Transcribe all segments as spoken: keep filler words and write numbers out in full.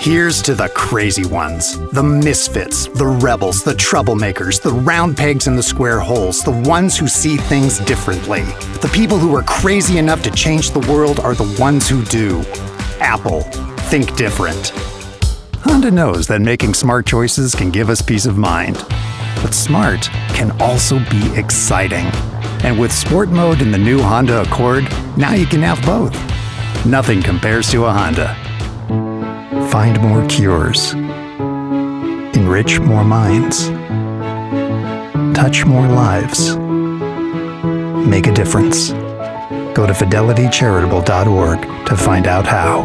Here's to the crazy ones, the misfits, the rebels, the troublemakers, the round pegs in the square holes, the ones who see things differently. The people who are crazy enough to change the world are the ones who do. Apple, think different. Honda knows that making smart choices can give us peace of mind. But smart can also be exciting. And with Sport Mode in the new Honda Accord, now you can have both. Nothing compares to a Honda. Find more cures. Enrich more minds. Touch more lives. Make a difference. Go to fidelity charitable dot org to find out how.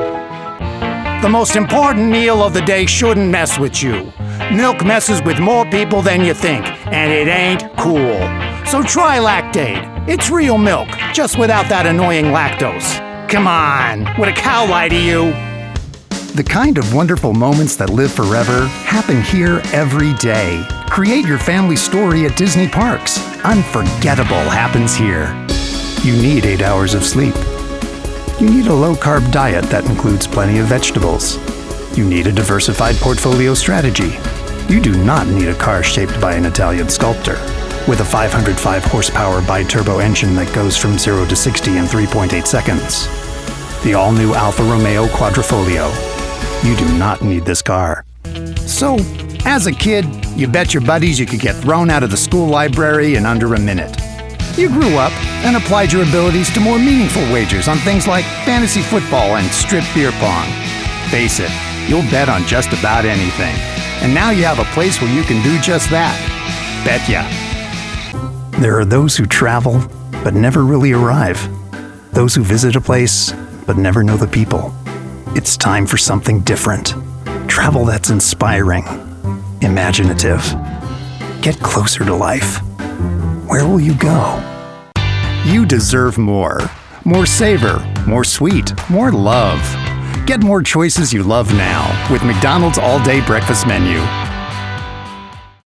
The most important meal of the day shouldn't mess with you. Milk messes with more people than you think, and it ain't cool. So try Lactaid. It's real milk, just without that annoying lactose. Come on, would a cow lie to you? The kind of wonderful moments that live forever happen here every day. Create your family story at Disney Parks. Unforgettable happens here. You need eight hours of sleep. You need a low-carb diet that includes plenty of vegetables. You need a diversified portfolio strategy. You do not need a car shaped by an Italian sculptor. With a five hundred five horsepower bi-turbo engine that goes from zero to sixty in three point eight seconds. The all-new Alfa Romeo Quadrifoglio. You do not need this car. So, as a kid, you bet your buddies you could get thrown out of the school library in under a minute. You grew up and applied your abilities to more meaningful wagers on things like fantasy football and strip beer pong. Face it, you'll bet on just about anything. And now you have a place where you can do just that. Betcha. There are those who travel, but never really arrive. Those who visit a place, but never know the people. It's time for something different. Travel that's inspiring, imaginative. Get closer to life. Where will you go? You deserve more. More savor, more sweet, more love. Get more choices you love now with McDonald's all-day breakfast menu.